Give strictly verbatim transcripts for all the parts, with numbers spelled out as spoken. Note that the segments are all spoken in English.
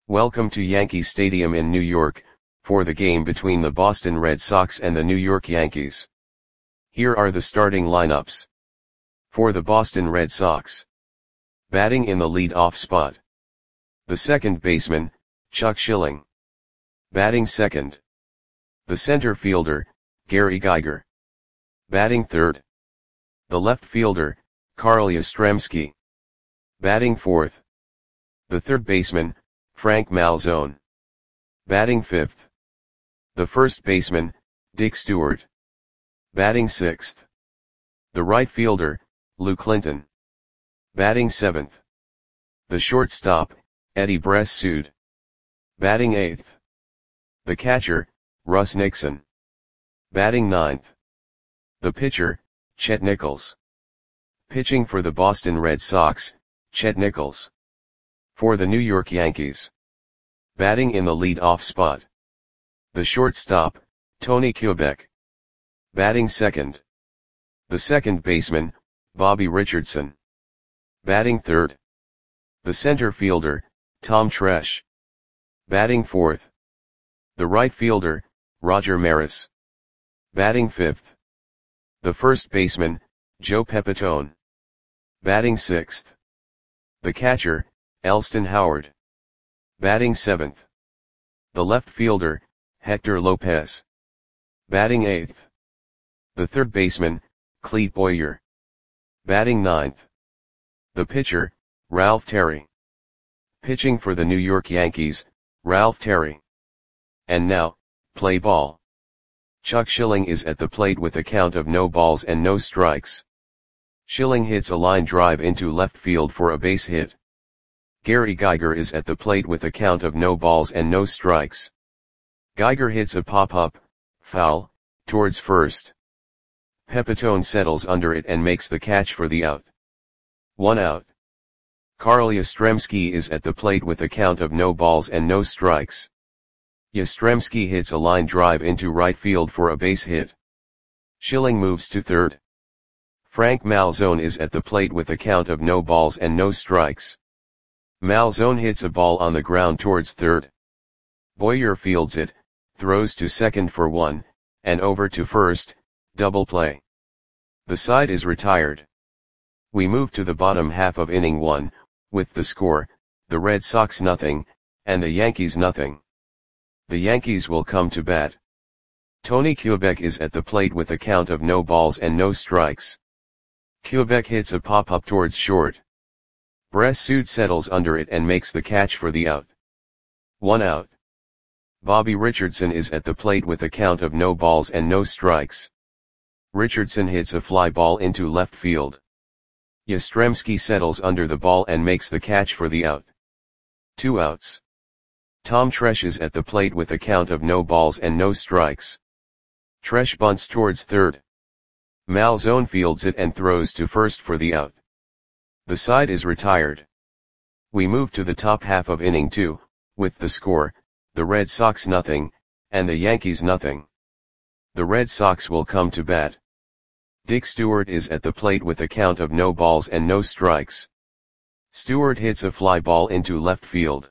Welcome to Yankee Stadium in New York, for the game between the Boston Red Sox and the New York Yankees. Here are the starting lineups. For the Boston Red Sox. Batting in the lead-off spot. The second baseman, Chuck Schilling. Batting second. The center fielder, Gary Geiger. Batting third. The left fielder, Carl Yastrzemski. Batting fourth. The third baseman, Frank Malzone. Batting fifth. The first baseman, Dick Stewart. Batting sixth. The right fielder, Lou Clinton. Batting seventh. The shortstop, Eddie Bressoud. Batting eighth. The catcher, Russ Nixon. Batting ninth. The pitcher, Chet Nichols. Pitching for the Boston Red Sox, Chet Nichols. For the New York Yankees. Batting in the lead-off spot. The shortstop, Tony Kubek. Batting second. The second baseman, Bobby Richardson. Batting third. The center fielder, Tom Tresh. Batting fourth. The right fielder, Roger Maris. Batting fifth. The first baseman, Joe Pepitone. Batting sixth. The catcher, Elston Howard. Batting seventh. The left fielder, Hector Lopez. Batting eighth. The third baseman, Clete Boyer. Batting ninth. The pitcher, Ralph Terry. Pitching for the New York Yankees, Ralph Terry. And now, play ball. Chuck Schilling is at the plate with a count of no balls and no strikes. Schilling hits a line drive into left field for a base hit. Gary Geiger is at the plate with a count of no balls and no strikes. Geiger hits a pop-up, foul, towards first. Pepitone settles under it and makes the catch for the out. One out. Carl Yastrzemski is at the plate with a count of no balls and no strikes. Yastrzemski hits a line drive into right field for a base hit. Schilling moves to third. Frank Malzone is at the plate with a count of no balls and no strikes. Malzone hits a ball on the ground towards third. Boyer fields it, throws to second for one, and over to first, double play. The side is retired. We move to the bottom half of inning one, with the score, the Red Sox nothing, and the Yankees nothing. The Yankees will come to bat. Tony Kubek is at the plate with a count of no balls and no strikes. Kubek hits a pop-up towards short. Bressoud settles under it and makes the catch for the out. One out. Bobby Richardson is at the plate with a count of no balls and no strikes. Richardson hits a fly ball into left field. Yastrzemski settles under the ball and makes the catch for the out. Two outs. Tom Tresh is at the plate with a count of no balls and no strikes. Tresh bunts towards third. Malzone fields it and throws to first for the out. The side is retired. We move to the top half of inning two, with the score, the Red Sox nothing, and the Yankees nothing. The Red Sox will come to bat. Dick Stewart is at the plate with a count of no balls and no strikes. Stewart hits a fly ball into left field.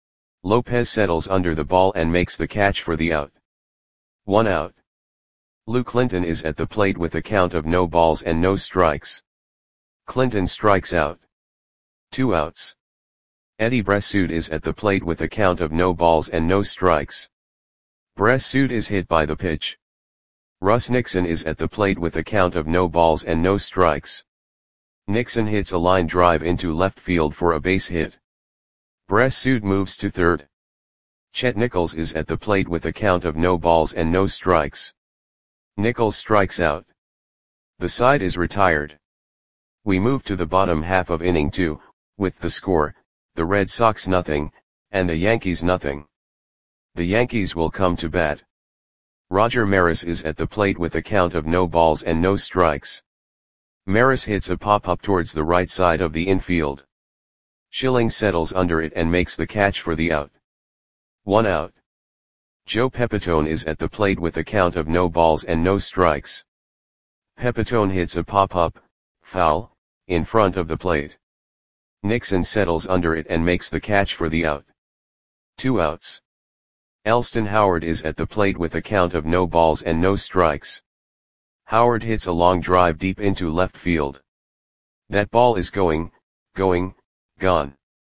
Lopez settles under the ball and makes the catch for the out. One out. Lou Clinton is at the plate with a count of no balls and no strikes. Clinton strikes out. Two outs. Eddie Bressoud is at the plate with a count of no balls and no strikes. Bressoud is hit by the pitch. Russ Nixon is at the plate with a count of no balls and no strikes. Nixon hits a line drive into left field for a base hit. Bressoud moves to third. Chet Nichols is at the plate with a count of no balls and no strikes. Nichols strikes out. The side is retired. We move to the bottom half of inning two, with the score, the Red Sox nothing, and the Yankees nothing. The Yankees will come to bat. Roger Maris is at the plate with a count of no balls and no strikes. Maris hits a pop-up towards the right side of the infield. Schilling settles under it and makes the catch for the out. One out. Joe Pepitone is at the plate with a count of no balls and no strikes. Pepitone hits a pop-up, foul, in front of the plate. Nixon settles under it and makes the catch for the out. Two outs. Elston Howard is at the plate with a count of no balls and no strikes. Howard hits a long drive deep into left field. That ball is going, going, gone.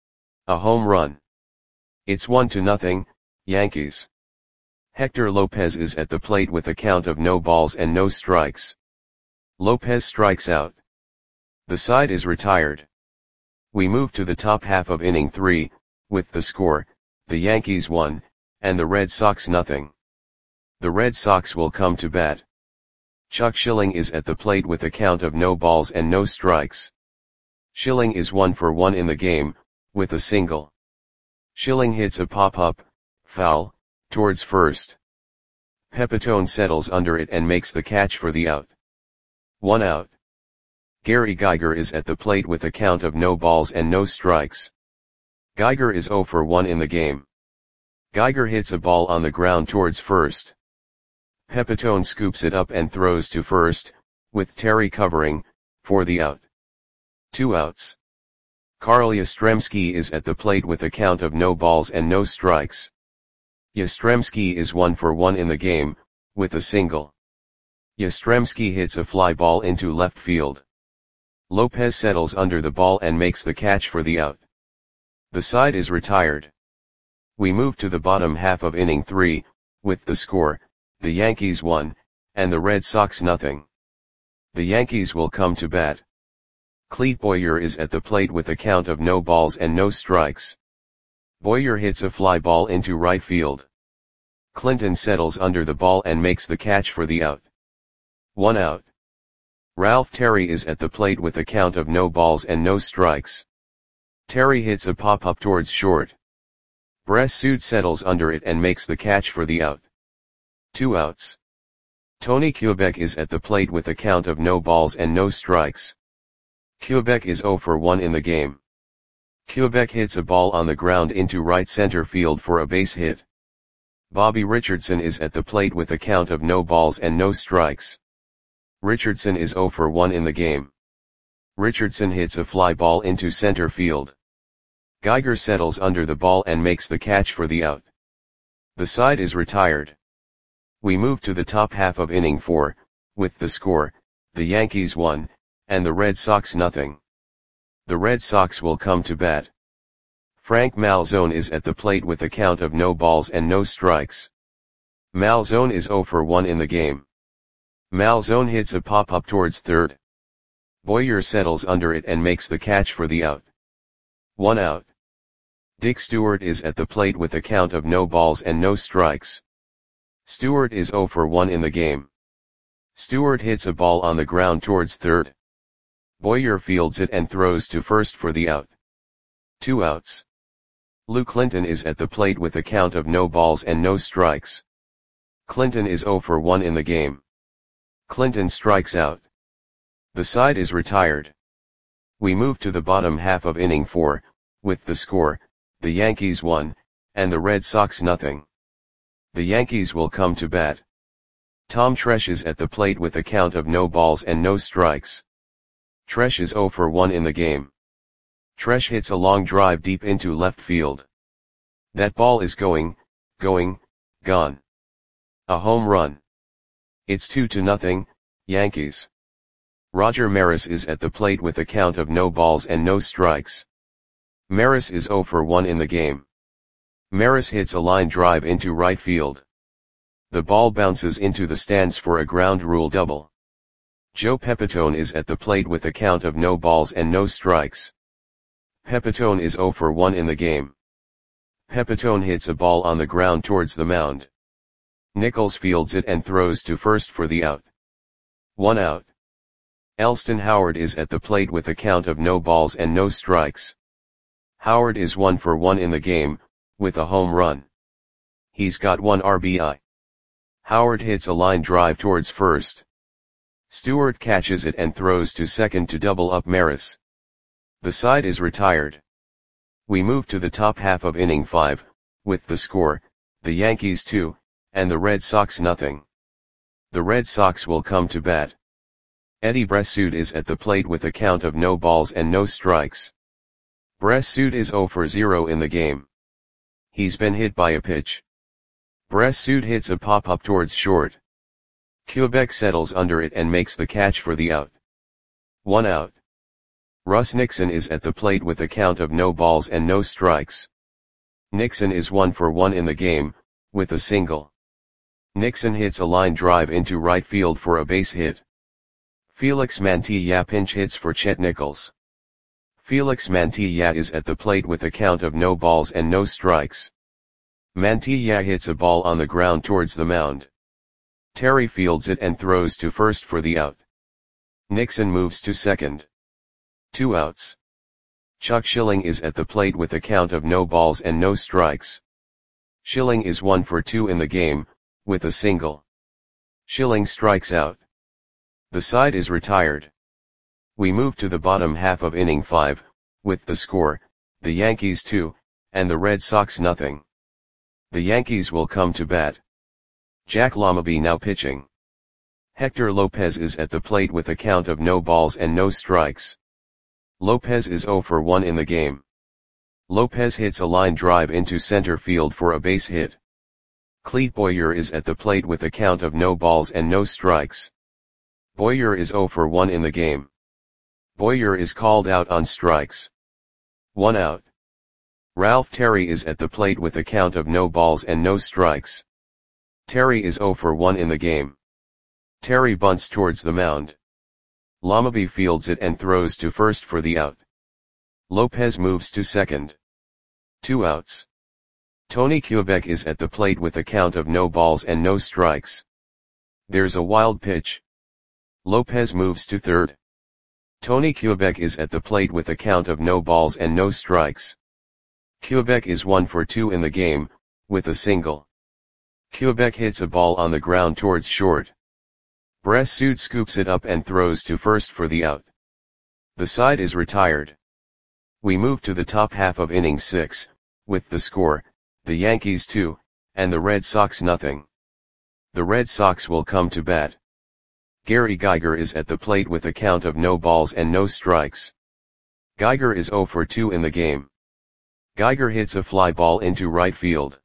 A home run. It's one to nothing, Yankees. Hector Lopez is at the plate with a count of no balls and no strikes. Lopez strikes out. The side is retired. We move to the top half of inning three, with the score, the Yankees one, and the Red Sox nothing. The Red Sox will come to bat. Chuck Schilling is at the plate with a count of no balls and no strikes. Schilling is one for one in the game, with a single. Schilling hits a pop-up, foul, towards first. Pepitone settles under it and makes the catch for the out. One out. Gary Geiger is at the plate with a count of no balls and no strikes. Geiger is zero for one in the game. Geiger hits a ball on the ground towards first. Pepitone scoops it up and throws to first, with Terry covering, for the out. Two outs. Carl Yastrzemski is at the plate with a count of no balls and no strikes. Yastrzemski is one for one in the game, with a single. Yastrzemski hits a fly ball into left field. Lopez settles under the ball and makes the catch for the out. The side is retired. We move to the bottom half of inning three, with the score, the Yankees one, and the Red Sox nothing. The Yankees will come to bat. Clete Boyer is at the plate with a count of no balls and no strikes. Boyer hits a fly ball into right field. Clinton settles under the ball and makes the catch for the out. One out. Ralph Terry is at the plate with a count of no balls and no strikes. Terry hits a pop-up towards short. Bressud settles under it and makes the catch for the out. Two outs. Tony Kubek is at the plate with a count of no balls and no strikes. Kubek is zero for one in the game. Kubek hits a ball on the ground into right center field for a base hit. Bobby Richardson is at the plate with a count of no balls and no strikes. Richardson is zero for one in the game. Richardson hits a fly ball into center field. Geiger settles under the ball and makes the catch for the out. The side is retired. We move to the top half of inning four, with the score, the Yankees one, and the Red Sox nothing. The Red Sox will come to bat. Frank Malzone is at the plate with a count of no balls and no strikes. Malzone is zero for one in the game. Malzone hits a pop-up towards third. Boyer settles under it and makes the catch for the out. One out. Dick Stewart is at the plate with a count of no balls and no strikes. Stewart is zero for one in the game. Stewart hits a ball on the ground towards third. Boyer fields it and throws to first for the out. Two outs. Lou Clinton is at the plate with a count of no balls and no strikes. Clinton is zero for one in the game. Clinton strikes out. The side is retired. We move to the bottom half of inning four, with the score, the Yankees one, and the Red Sox nothing. The Yankees will come to bat. Tom Tresh is at the plate with a count of no balls and no strikes. Tresh is zero for one in the game. Tresh hits a long drive deep into left field. That ball is going, going, gone. A home run. It's two to nothing, Yankees. Roger Maris is at the plate with a count of no balls and no strikes. Maris is zero for one in the game. Maris hits a line drive into right field. The ball bounces into the stands for a ground rule double. Joe Pepitone is at the plate with a count of no balls and no strikes. Pepitone is zero for one in the game. Pepitone hits a ball on the ground towards the mound. Nichols fields it and throws to first for the out. One out. Elston Howard is at the plate with a count of no balls and no strikes. Howard is one for one in the game, with a home run. He's got one R B I. Howard hits a line drive towards first. Stewart catches it and throws to second to double up Maris. The side is retired. We move to the top half of inning five, with the score, the Yankees two, and the Red Sox nothing. The Red Sox will come to bat. Eddie Bressud is at the plate with a count of no balls and no strikes. Bressud is zero for zero in the game. He's been hit by a pitch. Bressud hits a pop-up towards short. Quebec settles under it and makes the catch for the out. One out. Russ Nixon is at the plate with a count of no balls and no strikes. Nixon is one for one in the game, with a single. Nixon hits a line drive into right field for a base hit. Felix Mantilla pinch hits for Chet Nichols. Felix Mantilla is at the plate with a count of no balls and no strikes. Mantilla hits a ball on the ground towards the mound. Terry fields it and throws to first for the out. Nixon moves to second. Two outs. Chuck Schilling is at the plate with a count of no balls and no strikes. Schilling is one for two in the game, with a single. Schilling strikes out. The side is retired. We move to the bottom half of inning five, with the score, the Yankees two, and the Red Sox nothing. The Yankees will come to bat. Jack Lommaby now pitching. Hector Lopez is at the plate with a count of no balls and no strikes. Lopez is zero for one in the game. Lopez hits a line drive into center field for a base hit. Clete Boyer is at the plate with a count of no balls and no strikes. Boyer is zero for one in the game. Boyer is called out on strikes. One out. Ralph Terry is at the plate with a count of no balls and no strikes. Terry is zero for one in the game. Terry bunts towards the mound. Lommaby fields it and throws to first for the out. Lopez moves to second. Two outs. Tony Quebec is at the plate with a count of no balls and no strikes. There's a wild pitch. Lopez moves to third. Tony Quebec is at the plate with a count of no balls and no strikes. Quebec is one for two in the game, with a single. Quebec hits a ball on the ground towards short. Bressud scoops it up and throws to first for the out. The side is retired. We move to the top half of inning six, with the score, the Yankees two, and the Red Sox nothing. The Red Sox will come to bat. Gary Geiger is at the plate with a count of no balls and no strikes. Geiger is zero for two in the game. Geiger hits a fly ball into right field.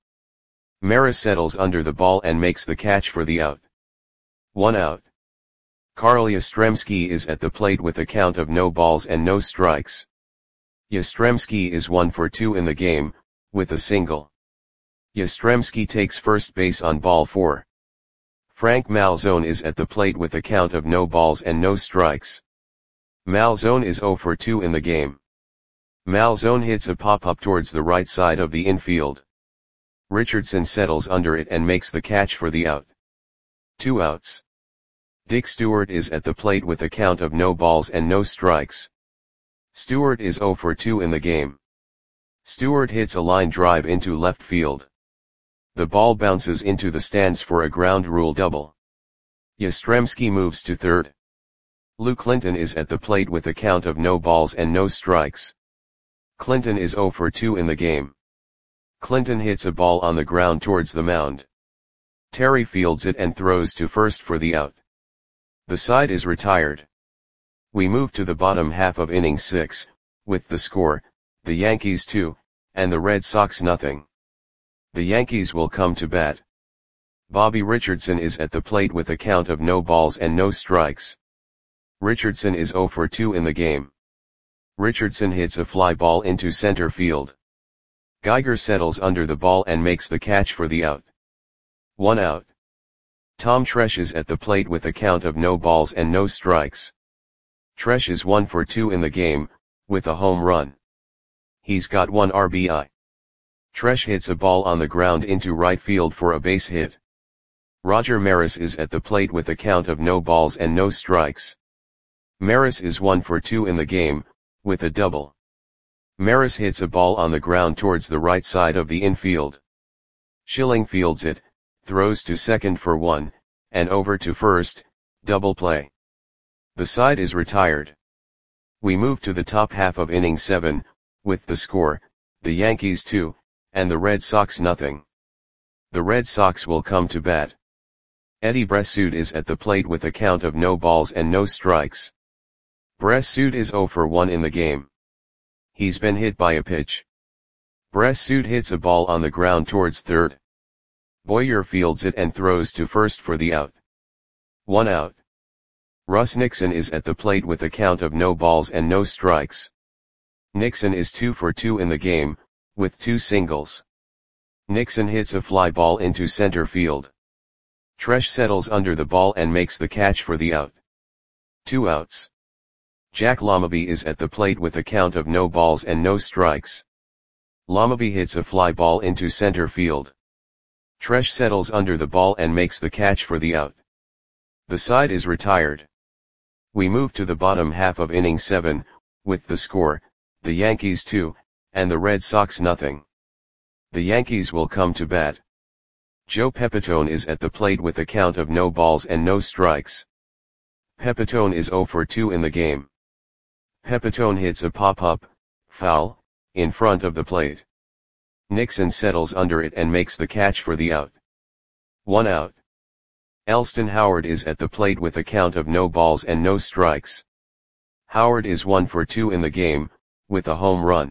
Maris settles under the ball and makes the catch for the out. One out. Carl Yastrzemski is at the plate with a count of no balls and no strikes. Yastrzemski is one for two in the game, with a single. Yastrzemski takes first base on ball four. Frank Malzone is at the plate with a count of no balls and no strikes. Malzone is zero for two in the game. Malzone hits a pop-up towards the right side of the infield. Richardson settles under it and makes the catch for the out. Two outs. Dick Stewart is at the plate with a count of no balls and no strikes. Stewart is zero for two in the game. Stewart hits a line drive into left field. The ball bounces into the stands for a ground rule double. Yastrzemski moves to third. Lou Clinton is at the plate with a count of no balls and no strikes. Clinton is zero for two in the game. Clinton hits a ball on the ground towards the mound. Terry fields it and throws to first for the out. The side is retired. We move to the bottom half of inning six, with the score, the Yankees two, and the Red Sox nothing. The Yankees will come to bat. Bobby Richardson is at the plate with a count of no balls and no strikes. Richardson is zero for two in the game. Richardson hits a fly ball into center field. Geiger settles under the ball and makes the catch for the out. One out. Tom Tresh is at the plate with a count of no balls and no strikes. Tresh is one for two in the game, with a home run. He's got one R B I. Tresh hits a ball on the ground into right field for a base hit. Roger Maris is at the plate with a count of no balls and no strikes. Maris is one for two in the game, with a double. Maris hits a ball on the ground towards the right side of the infield. Schilling fields it, throws to second for one, and over to first, double play. The side is retired. We move to the top half of inning seven, with the score, the Yankees two, and the Red Sox nothing. The Red Sox will come to bat. Eddie Bressud is at the plate with a count of no balls and no strikes. Bressud is zero for one in the game. He's been hit by a pitch. Bressud hits a ball on the ground towards third. Boyer fields it and throws to first for the out. One out. Russ Nixon is at the plate with a count of no balls and no strikes. Nixon is two for two in the game, with two singles. Nixon hits a fly ball into center field. Tresh settles under the ball and makes the catch for the out. Two outs. Jack Lamaby is at the plate with a count of no balls and no strikes. Lamaby hits a fly ball into center field. Tresh settles under the ball and makes the catch for the out. The side is retired. We move to the bottom half of inning seven, with the score, the Yankees two, and the Red Sox nothing. The Yankees will come to bat. Joe Pepitone is at the plate with a count of no balls and no strikes. Pepitone is zero for two in the game. Pepitone hits a pop-up, foul, in front of the plate. Nixon settles under it and makes the catch for the out. One out. Elston Howard is at the plate with a count of no balls and no strikes. Howard is one for two in the game, with a home run.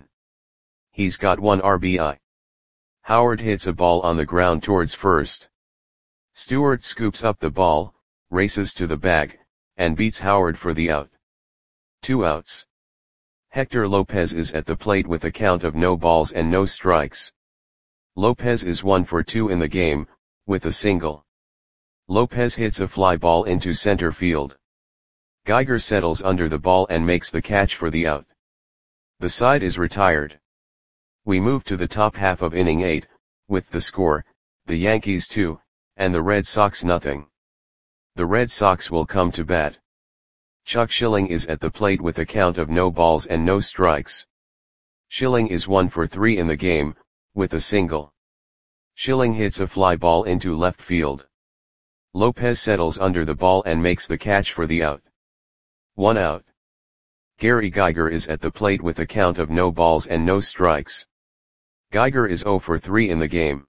He's got one R B I. Howard hits a ball on the ground towards first. Stewart scoops up the ball, races to the bag, and beats Howard for the out. Two outs. Hector Lopez is at the plate with a count of no balls and no strikes. Lopez is one for two in the game, with a single. Lopez hits a fly ball into center field. Geiger settles under the ball and makes the catch for the out. The side is retired. We move to the top half of inning eight, with the score, the Yankees two, and the Red Sox nothing. The Red Sox will come to bat. Chuck Schilling is at the plate with a count of no balls and no strikes. Schilling is one for three in the game, with a single. Schilling hits a fly ball into left field. Lopez settles under the ball and makes the catch for the out. One out. Gary Geiger is at the plate with a count of no balls and no strikes. Geiger is zero for three in the game.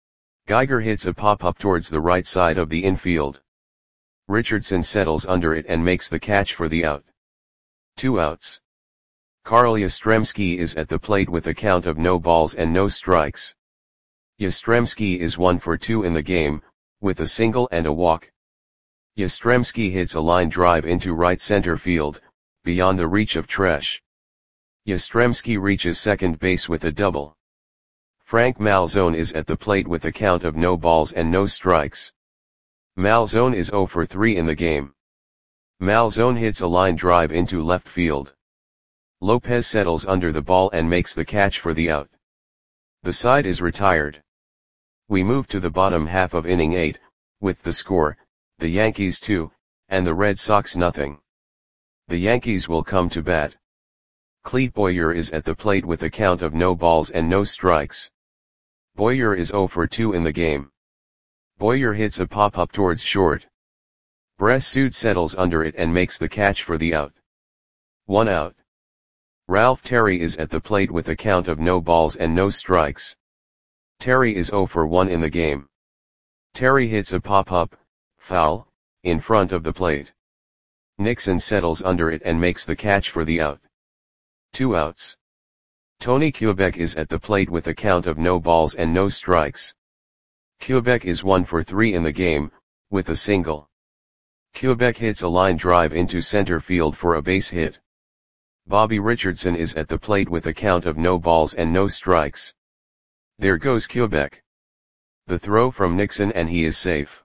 Geiger hits a pop-up towards the right side of the infield. Richardson settles under it and makes the catch for the out. Two outs. Carl Yastrzemski is at the plate with a count of no balls and no strikes. Yastrzemski is one for two in the game, with a single and a walk. Yastrzemski hits a line drive into right center field, beyond the reach of Tresh. Yastrzemski reaches second base with a double. Frank Malzone is at the plate with a count of no balls and no strikes. Malzone is zero for three in the game. Malzone hits a line drive into left field. Lopez settles under the ball and makes the catch for the out. The side is retired. We move to the bottom half of inning eight, with the score, the Yankees two, and the Red Sox nothing. The Yankees will come to bat. Clete Boyer is at the plate with a count of no balls and no strikes. Boyer is zero for two in the game. Boyer hits a pop-up towards short. Bressud settles under it and makes the catch for the out. One out. Ralph Terry is at the plate with a count of no balls and no strikes. Terry is zero for one in the game. Terry hits a pop-up, foul, in front of the plate. Nixon settles under it and makes the catch for the out. Two outs. Tony Kubek is at the plate with a count of no balls and no strikes. Kubek is one for three in the game, with a single. Kubek hits a line drive into center field for a base hit. Bobby Richardson is at the plate with a count of no balls and no strikes. There goes Kubek. The throw from Nixon and he is safe.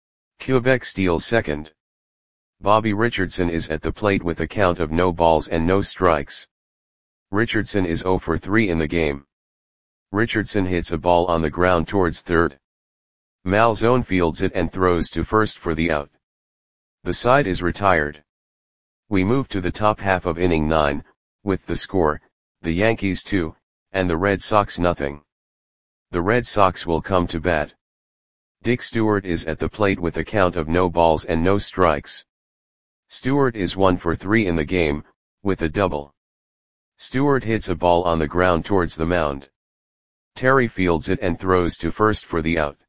Kubek steals second. Bobby Richardson is at the plate with a count of no balls and no strikes. Richardson is zero for three in the game. Richardson hits a ball on the ground towards third. Malzone fields it and throws to first for the out. The side is retired. We move to the top half of inning nine, with the score, the Yankees two, and the Red Sox nothing. The Red Sox will come to bat. Dick Stewart is at the plate with a count of no balls and no strikes. Stewart is one for three in the game, with a double. Stewart hits a ball on the ground towards the mound. Terry fields it and throws to first for the out.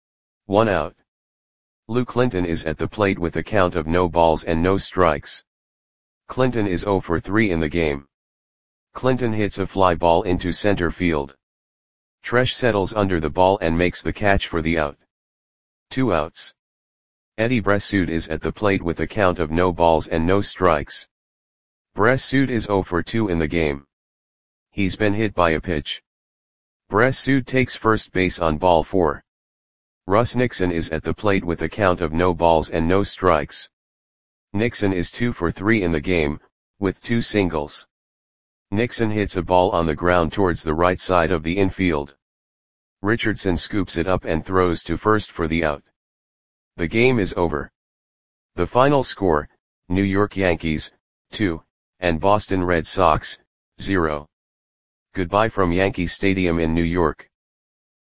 One out. Lou Clinton is at the plate with a count of no balls and no strikes. Clinton is zero for three in the game. Clinton hits a fly ball into center field. Tresh settles under the ball and makes the catch for the out. Two outs. Eddie Bressoud is at the plate with a count of no balls and no strikes. Bressoud is zero for two in the game. He's been hit by a pitch. Bressoud takes first base on ball four. Russ Nixon is at the plate with a count of no balls and no strikes. Nixon is two for three in the game, with two singles. Nixon hits a ball on the ground towards the right side of the infield. Richardson scoops it up and throws to first for the out. The game is over. The final score, New York Yankees, two, and Boston Red Sox, zero. Goodbye from Yankee Stadium in New York.